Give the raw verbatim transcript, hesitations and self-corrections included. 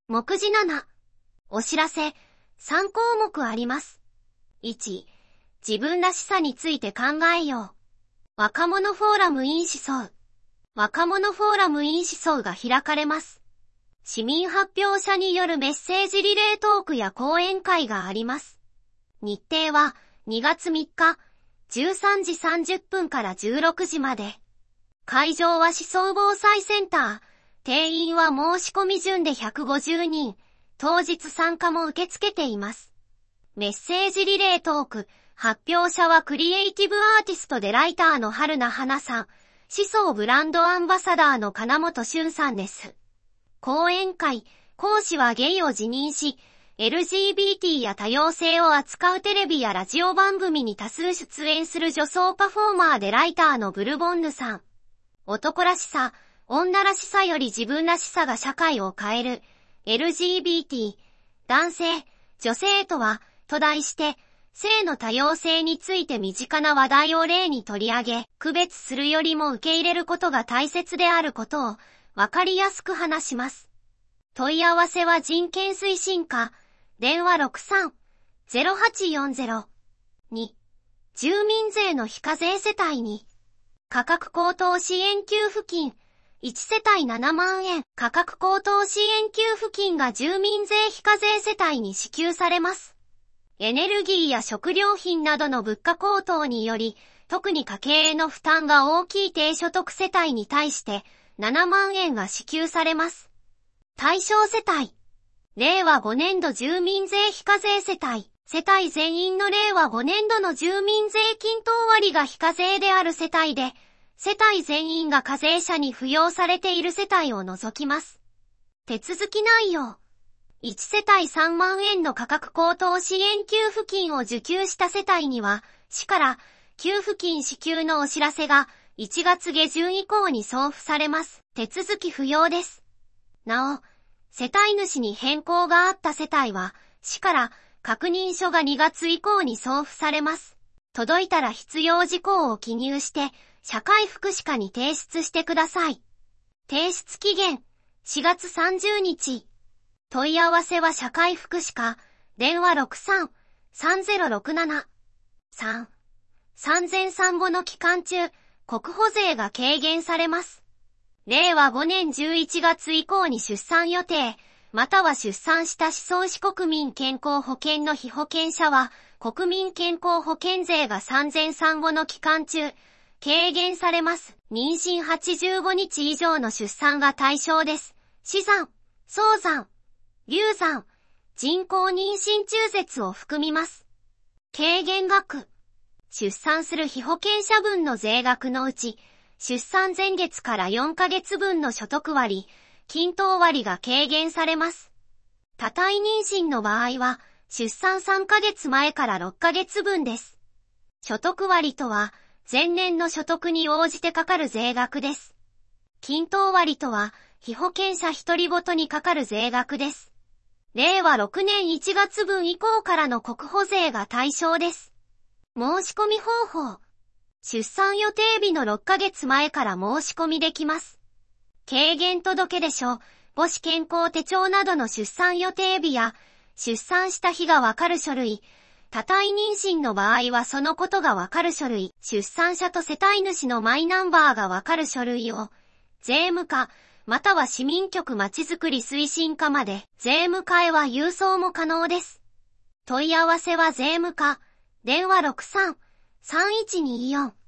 目次なな。お知らせ、さんこうもくあります。いち、自分らしさについて考えよう。若者フォーラム in 思想。若者フォーラム in 思想が開かれます。市民発表者によるメッセージリレートークや講演会があります。日程はにがつみっか、じゅうさんじさんじゅっぷんからじゅうろくじまで。会場は思想防災センター。定員は申し込み順でひゃくごじゅうにん。当日参加も受け付けています。メッセージリレートーク。発表者はクリエイティブアーティストでライターの春名花さん。思想ブランドアンバサダーの金本俊さんです。講演会。講師はゲイを自認し、エルジービーティー や多様性を扱うテレビやラジオ番組に多数出演する女装パフォーマーでライターのブルボンヌさん。男らしさ、女らしさより自分らしさが社会を変える。エルジービーティー、男性、女性とは、と題して、性の多様性について身近な話題を例に取り上げ、区別するよりも受け入れることが大切であることを、わかりやすく話します。問い合わせは人権推進課、電話 ろくさん ゼロはちよんゼロ に、住民税の非課税世帯に、価格高騰支援給付金、いちせたいななまんえん、価格高騰支援給付金が住民税非課税世帯に支給されます。エネルギーや食料品などの物価高騰により、特に家計への負担が大きい低所得世帯に対してななまんえんが支給されます。対象世帯。れいわごねんど住民税非課税世帯。世帯全員のれいわごねんどの住民税均等割が非課税である世帯で、世帯全員が課税者に扶養されている世帯を除きます。手続き内容。いちせたいさんまんえんの価格高騰支援給付金を受給した世帯には、市から給付金支給のお知らせがいちがつげじゅん以降に送付されます。手続き不要です。なお、世帯主に変更があった世帯は、市から確認書がにがつ以降に送付されます。届いたら必要事項を記入して、社会福祉課に提出してください。提出期限、しがつさんじゅうにち。問い合わせは社会福祉課、電話 ろくさん さんぜろろくなな さん さんぜんさんごの期間中、国保税が軽減されます。れいわごねんじゅういちがつ以降に出産予定、または出産した思想市国民健康保険の被保険者は、国民健康保険税が産前産後の期間中、軽減されます。妊娠はちじゅうごにち以上の出産が対象です。死産、早産、流産、人工妊娠中絶を含みます。軽減額。出産する被保険者分の税額のうち、出産前月からよんかげつぶんの所得割、均等割が軽減されます。多胎妊娠の場合は、出産さんかげつまえからろっかげつぶんです。所得割とは、前年の所得に応じてかかる税額です。均等割とは、被保険者一人ごとにかかる税額です。れいわろくねんいちがつぶん以降からの国保税が対象です。申し込み方法。出産予定日のろっかげつまえから申し込みできます。軽減届出書、母子健康手帳などの出産予定日や、出産した日がわかる書類、多胎妊娠の場合はそのことがわかる書類、出産者と世帯主のマイナンバーがわかる書類を、税務課、または市民局まちづくり推進課まで、税務課へは郵送も可能です。問い合わせは税務課、電話 ろくさん さんいちにーよん